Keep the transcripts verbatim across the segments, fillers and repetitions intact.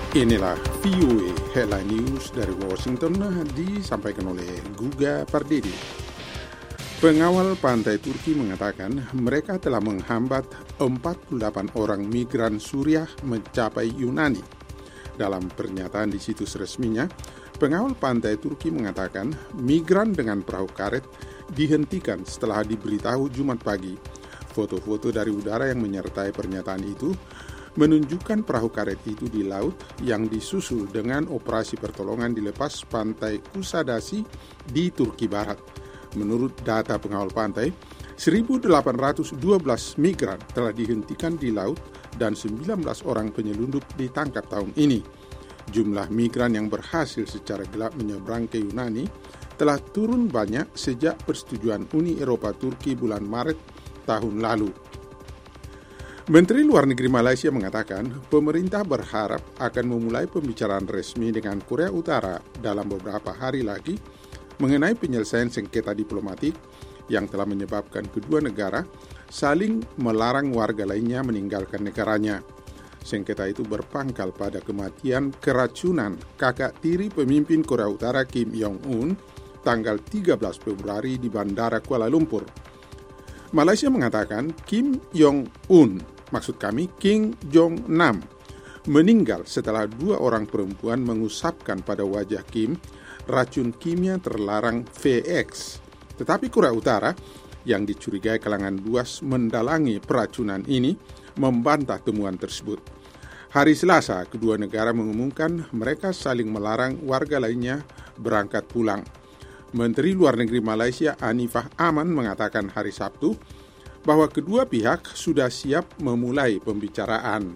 Inilah V O A Headline News dari Washington disampaikan oleh Guga Pardede. Pengawal pantai Turki mengatakan mereka telah menghambat empat puluh delapan orang migran Suriah mencapai Yunani. Dalam pernyataan di situs resminya, pengawal pantai Turki mengatakan migran dengan perahu karet dihentikan setelah diberitahu Jumat pagi. Foto-foto dari udara yang menyertai pernyataan itu menunjukkan perahu karet itu di laut yang disusul dengan operasi pertolongan di lepas pantai Kusadasi di Turki Barat. Menurut data pengawal pantai, seribu delapan ratus dua belas migran telah dihentikan di laut dan sembilan belas orang penyelundup ditangkap tahun ini. Jumlah migran yang berhasil secara gelap menyeberang ke Yunani telah turun banyak sejak persetujuan Uni Eropa Turki bulan Maret tahun lalu. Menteri Luar Negeri Malaysia mengatakan pemerintah berharap akan memulai pembicaraan resmi dengan Korea Utara dalam beberapa hari lagi mengenai penyelesaian sengketa diplomatik yang telah menyebabkan kedua negara saling melarang warga lainnya meninggalkan negaranya. Sengketa itu berpangkal pada kematian keracunan kakak tiri pemimpin Korea Utara Kim Jong-un tanggal tiga belas Februari di Bandara Kuala Lumpur. Malaysia mengatakan Kim Jong-un, maksud kami Kim Jong-nam, meninggal setelah dua orang perempuan mengusapkan pada wajah Kim racun kimia terlarang V X. Tetapi Korea Utara yang dicurigai kalangan luas mendalangi peracunan ini membantah temuan tersebut. Hari Selasa, kedua negara mengumumkan mereka saling melarang warga lainnya berangkat pulang. Menteri Luar Negeri Malaysia Anifah Aman mengatakan hari Sabtu bahwa kedua pihak sudah siap memulai pembicaraan.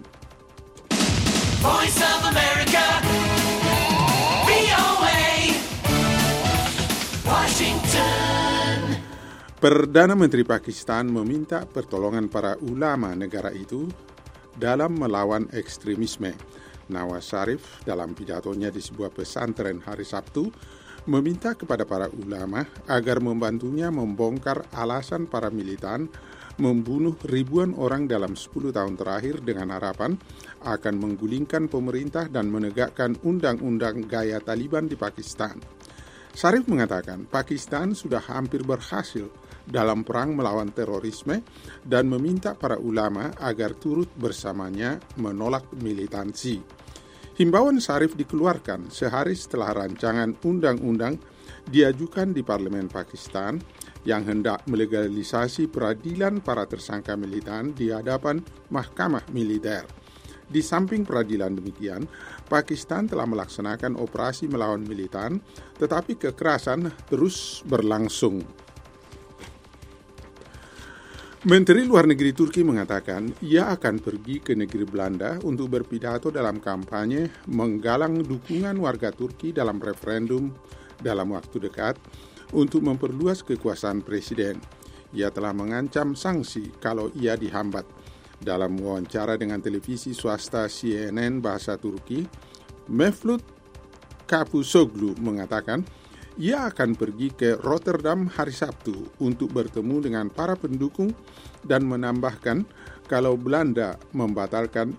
Voice of America, V O A, Washington. Perdana Menteri Pakistan meminta pertolongan para ulama negara itu dalam melawan ekstremisme. Nawaz Sharif dalam pidatonya di sebuah pesantren hari Sabtu meminta kepada para ulama agar membantunya membongkar alasan para militan membunuh ribuan orang dalam sepuluh tahun terakhir dengan harapan akan menggulingkan pemerintah dan menegakkan undang-undang gaya Taliban di Pakistan. Sharif mengatakan Pakistan sudah hampir berhasil dalam perang melawan terorisme dan meminta para ulama agar turut bersamanya menolak militansi. Himbauan Sharif dikeluarkan sehari setelah rancangan undang-undang diajukan di Parlemen Pakistan yang hendak melegalisasi peradilan para tersangka militan di hadapan Mahkamah Militer. Di samping peradilan demikian, Pakistan telah melaksanakan operasi melawan militan, tetapi kekerasan terus berlangsung. Menteri Luar Negeri Turki mengatakan ia akan pergi ke negeri Belanda untuk berpidato dalam kampanye menggalang dukungan warga Turki dalam referendum dalam waktu dekat untuk memperluas kekuasaan presiden. Ia telah mengancam sanksi kalau ia dihambat. Dalam wawancara dengan televisi swasta C N N bahasa Turki, Mevlut Cavusoglu mengatakan ia akan pergi ke Rotterdam hari Sabtu untuk bertemu dengan para pendukung dan menambahkan kalau Belanda membatalkan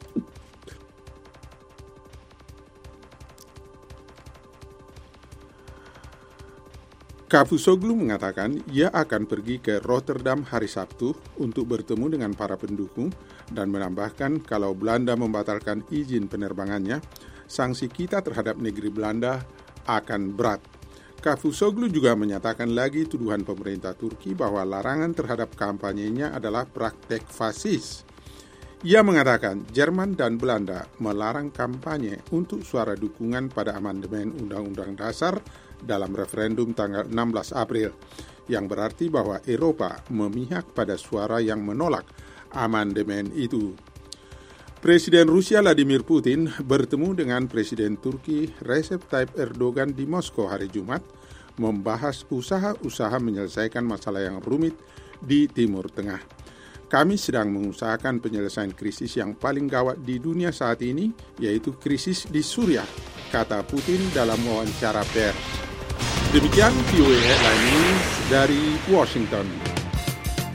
Cavusoglu mengatakan ia akan pergi ke Rotterdam hari Sabtu untuk bertemu dengan para pendukung dan menambahkan kalau Belanda membatalkan izin penerbangannya, sanksi kita terhadap negeri Belanda akan berat. Cavusoglu juga menyatakan lagi tuduhan pemerintah Turki bahwa larangan terhadap kampanyenya adalah praktek fasis. Ia mengatakan Jerman dan Belanda melarang kampanye untuk suara dukungan pada amandemen Undang-Undang Dasar dalam referendum tanggal enam belas April, yang berarti bahwa Eropa memihak pada suara yang menolak amandemen itu. Presiden Rusia Vladimir Putin bertemu dengan Presiden Turki Recep Tayyip Erdogan di Moskow hari Jumat, membahas usaha-usaha menyelesaikan masalah yang rumit di Timur Tengah. Kami sedang mengusahakan penyelesaian krisis yang paling gawat di dunia saat ini, yaitu krisis di Suriah, kata Putin dalam wawancara pers. Demikian V O A Headline News dari Washington.